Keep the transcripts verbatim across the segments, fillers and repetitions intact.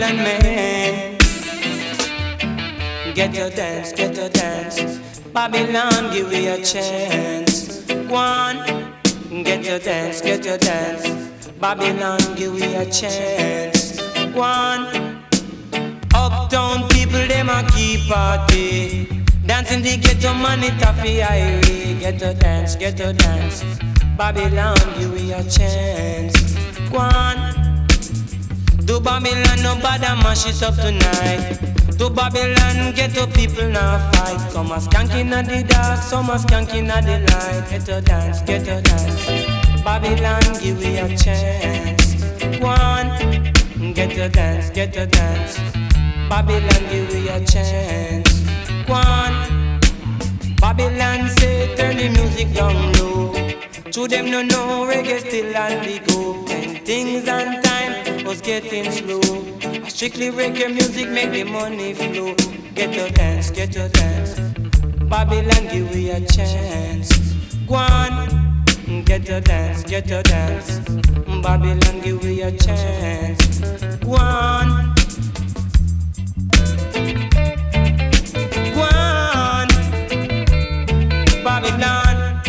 Babylon man. Get your dance, get your dance. Babylon, give me a chance. Go on, get your dance, get your dance. Babylon, give me a chance. Go on. Uptown people, them a keep party. Dancing the ghetto man, it a fi irie. Get your dance, get your dance. Babylon, give me a chance. Go on. Do Babylon, nobody mash it up tonight. Do Babylon, ghetto people now fight. Some are skanking at the dark, some are skanking at the light. Get your dance, get your dance. Babylon, give me a chance. Go on, get your dance, get your dance. Babylon, give me a chance. Go on. Babylon say turn the music down low. To them no know reggae still on the go. When things and time was getting slow, strictly reggae music make the money flow. Get your dance, get your dance. Babylon give we a chance. Go on, get your dance, get your dance. Babylon give we a chance. Go on. Go on, Babylon.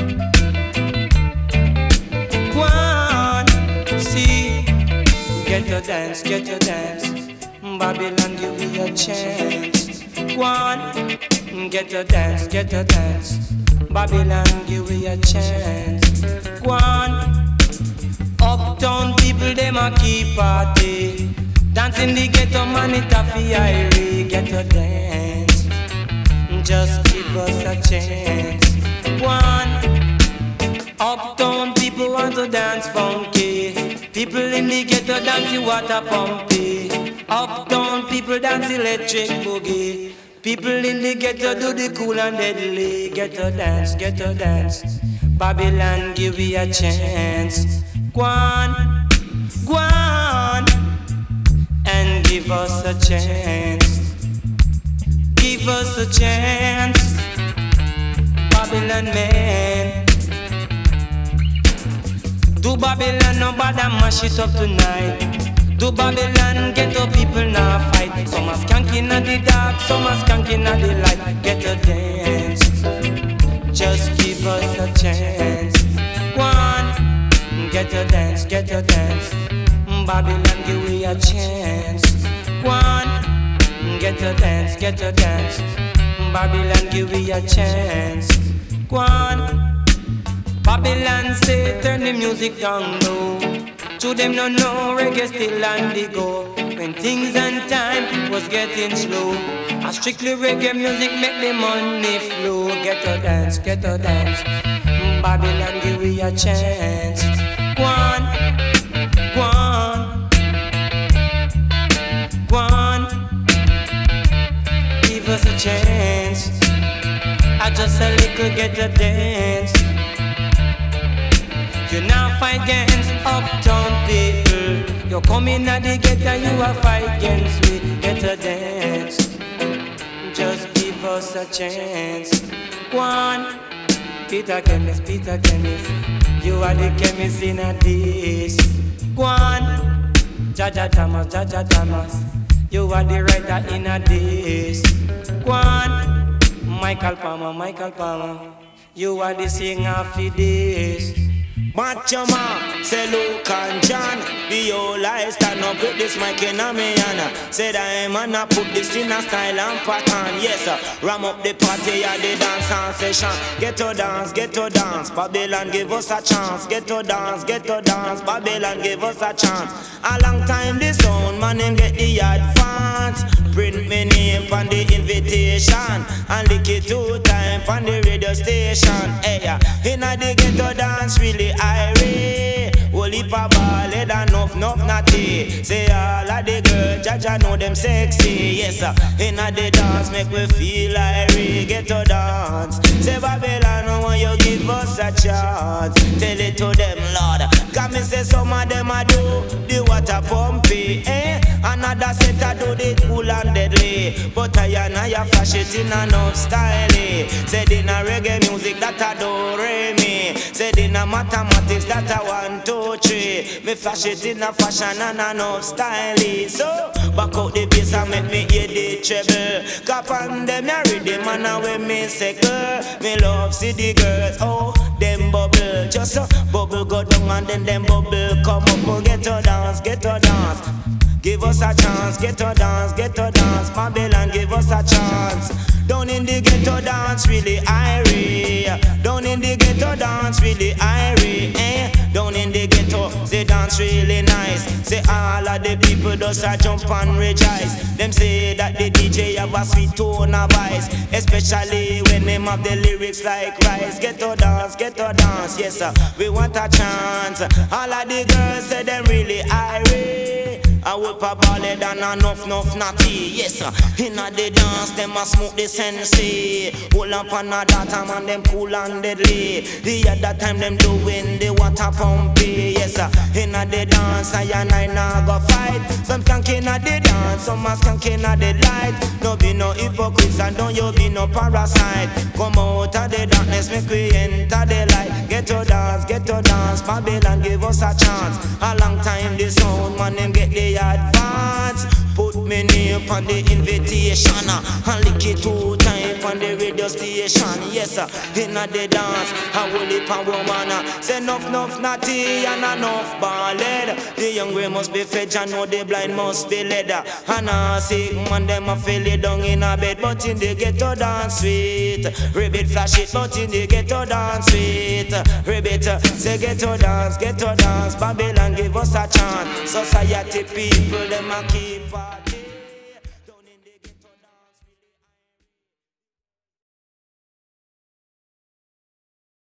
Get your dance, get your dance. Babylon, give me a chance. Go on, get your dance, get your dance. Babylon, give me a chance. Go on. Uptown people, them a keep party. Dancing the ghetto man, it a fi irie. Get your dance, just give us a chance. Go on. Uptown people want to dance funky. People in the ghetto dance the water pumpy. Uptown people dance electric boogie. People in the ghetto do the cool and deadly. Get your dance, get your dance. Babylon give me a chance. Go on, go on, and give us a chance. Give us a chance, Babylon man. Do Babylon, nobody mash it up tonight. Do Babylon, ghetto people now fight. Some are skanking at the dark, some are skanking at the light. Get a dance, just give us a chance. Go on, get a dance, get a dance. Babylon, give we a chance. Go on, get a dance, get a dance. Babylon, give we a chance. Go on. Babylon say turn the music down low. To them no know reggae still on the go. When things and time was getting slow, a strictly reggae music make the money flow. Get a dance, get a dance. Babylon give we a chance. Go on, go on, go on. Give us a chance. I just a little get a dance. You now fight against uptown people. You come in at the ghetto, you a fight against me. Get a dance, just give us a chance. Go on, Peter Chemist, Peter Chemist. You are the chemist in a dish. Go on, Jaja Thomas, Jaja Thomas. You are the writer in a dish. Go on, Michael Palmer, Michael Palmer. You are the singer for this. Macho man, say Luke and John. The whole I stand up with this mic in a me hand. Said I am and I put this in a style and pattern. Yes sir, ram up the party at the dance and session. Get to dance, get to dance. Babylon give us a chance. Get to dance, get to dance. Babylon give us a chance. A long time this sound man him get the advance. Print me name on the invitation and lick it two time on the radio station. Hey yeah, inna the ghetto dance really irie. Whole heap of ball head enough, enough natty. Say all of the girls, Jaja know them sexy. Yes sir, inna the dance make we feel irie. Ghetto dance. Say Babylon, when you give us a chance, tell it to them Lord. Cause me say some of them a do the water pumpy, eh? Another set a do the cool and deadly. But I and I flash it in enough style. Said in a reggae music that I do re me. Said in a a mathematics that I one, two, three. Me flash it in a fashion and enough style. So back out the bass and make me hear the treble. Cap on them ya rhythm and a way me say girl. Me love see the girls, oh them bubble. Just uh, bubble go down and then them bubble come up. Oh, get to dance, get to dance. Give us a chance, get to dance, get to dance. Babylon, give us a chance. Down in the ghetto dance, really irie. Down in the ghetto dance, really irie. Eh? Down in the ghetto, they dance really nice. Say all of the people just a jump and rejoice. Them say that the D J have a sweet tone of voice, especially when them have the lyrics like rice. Get to dance, get to dance, yes sir. We want a chance. All of the girls say them really irie. I whip a ballad and enough, enough natty, yes sir. Inna the dance, them a smoke the sensei. Hold up on a data man, them cool and deadly. The other time them doing the water pumpy, yes sir. Inna the dance, I and I now go fight. Some skank inna the dance, some a skank inna the light. No be no hypocrites and don't you be no parasite. Come out of the darkness, make we enter the light. Get to dance, get to dance, Babylon give us a chance. A long time the sound man, them get the advance. Put me name on the invitation and lick it two times on the radio station. Yes sir, inna the dance, I will it a woman. Say enough, enough natty and enough ballad. The young way must be fed, and know the blind must be led. And I sick man, them a feel it down in a bed, but in the ghetto dance sweet. Ribbit flash it, but in the ghetto dance sweet. Ribbit say ghetto dance, ghetto dance. Babylon give us a chance. Society people them a keep on.